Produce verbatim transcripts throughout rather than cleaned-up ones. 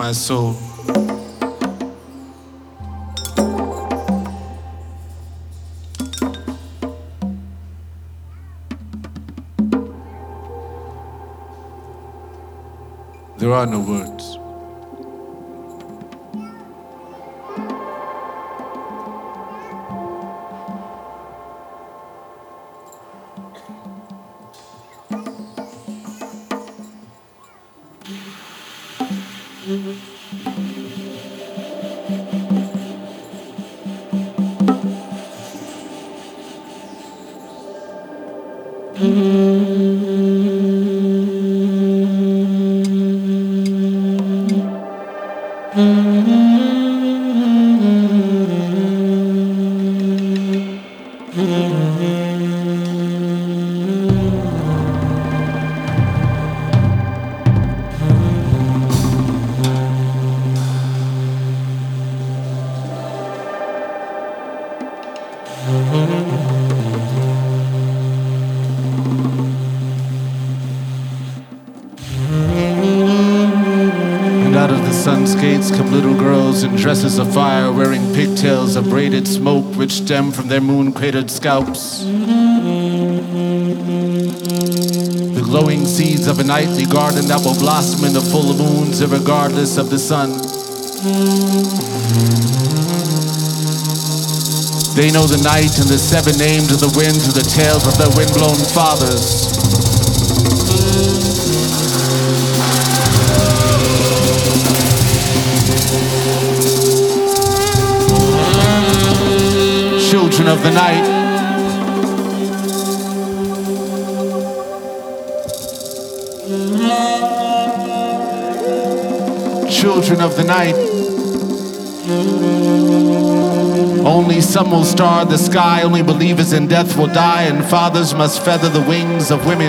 my soul. There are no words. Come little girls in dresses of fire, wearing pigtails of braided smoke which stem from their moon-cratered scalps. The glowing seeds of a nightly garden that will blossom in the full moons irregardless of the sun. They know the night and the seven names of the wind through the tales of their wind-blown fathers. Children of the night. Children of the night. Only some will star the sky, only believers in death will die, and fathers must feather the wings of women.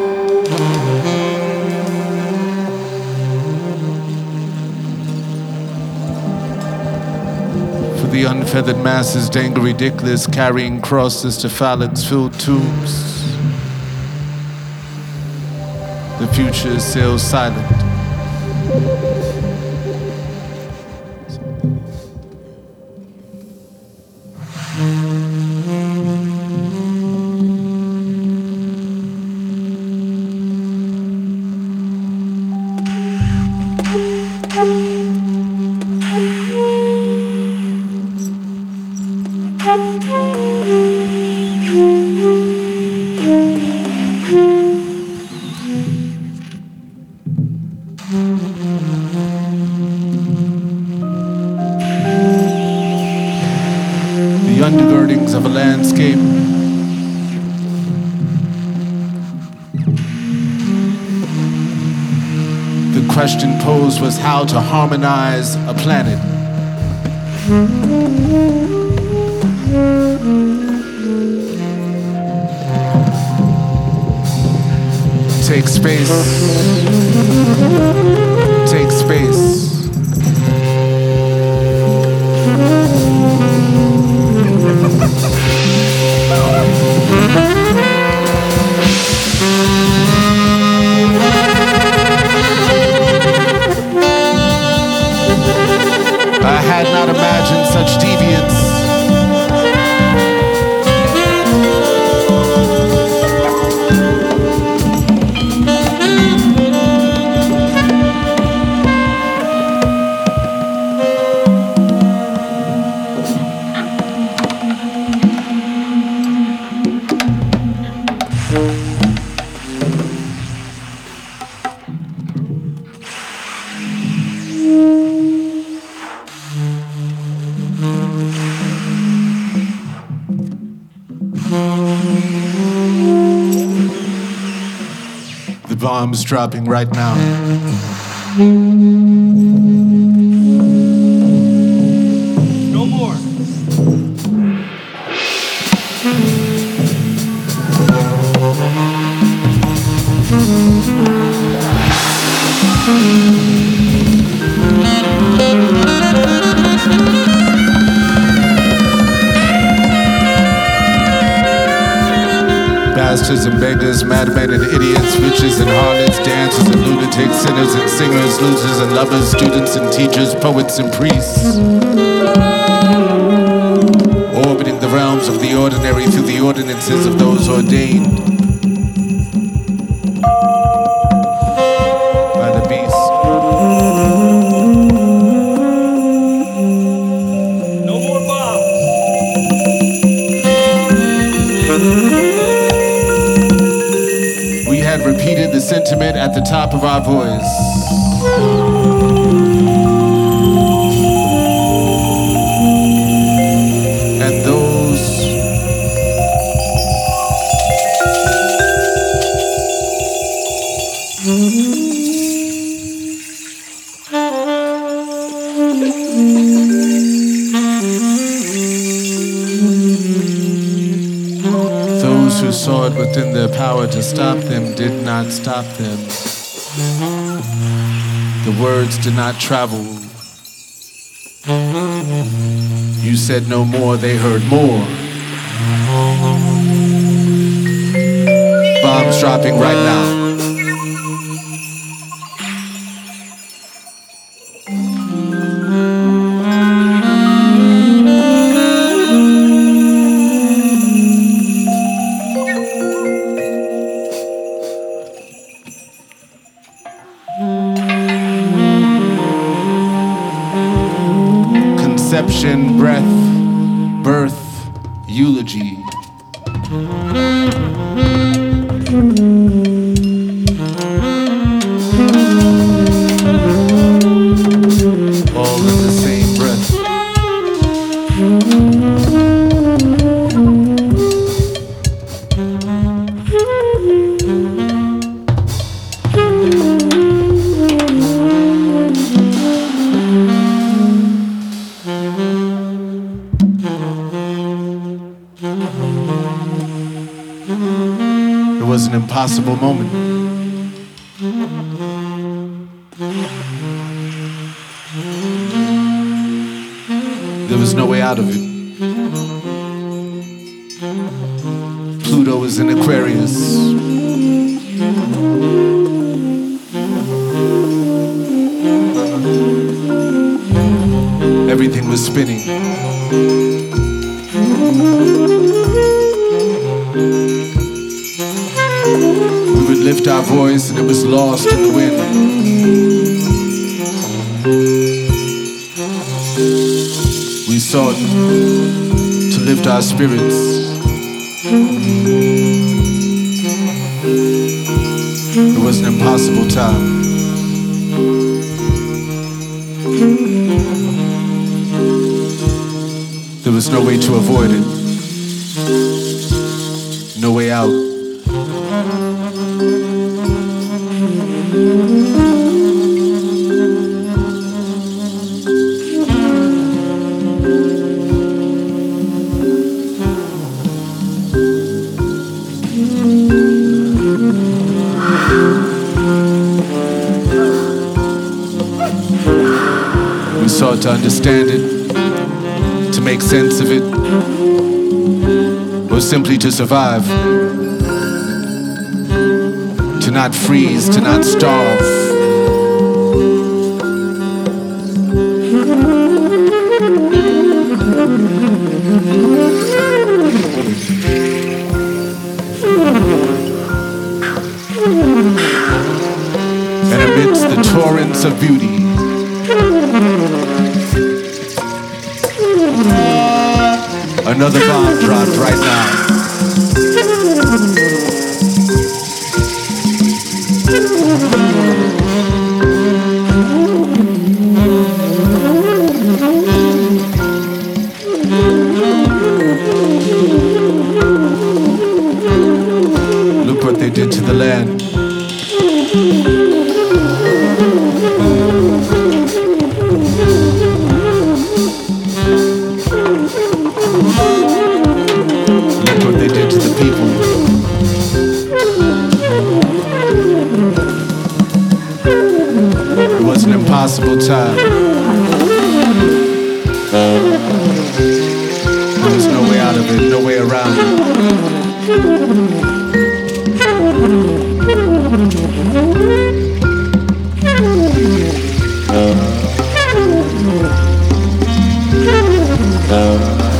The unfeathered masses dangle ridiculous, carrying crosses to phalanx-filled tombs. The future sails silent. Undergirdings of a landscape. The question posed was how to harmonize a planet. Take space. Take space. I had not imagined such deviance. The bomb's dropping right now. No more. pastors and beggars, madmen and idiots, witches and harlots, dancers and lunatics, sinners and singers, losers and lovers, students and teachers, poets and priests. Orbiting the realms of the ordinary through the ordinances of those ordained by the beast. No more bombs. We had repeated the sentiment at the top of our voice. And those Those who saw it within their power to stop them did not stop them. The words did not travel. You said no more, they heard more. Bombs dropping right now. Conception, breath, birth, eulogy. All in the same breath. It was an impossible moment. There was no way out of it. Pluto was in Aquarius. Everything was spinning. We would lift our voice and it was lost in the wind. We sought to lift our spirits. It was an impossible time. There was no way to avoid it. No way out. We sought to understand it, to make sense of it, or simply to survive. To not freeze, to not starve. And amidst the torrents of beauty, another bomb dropped right now. Look what they did to the land. Look what they did to the people. It was an impossible time. There was no way out of it, no way around it. Um,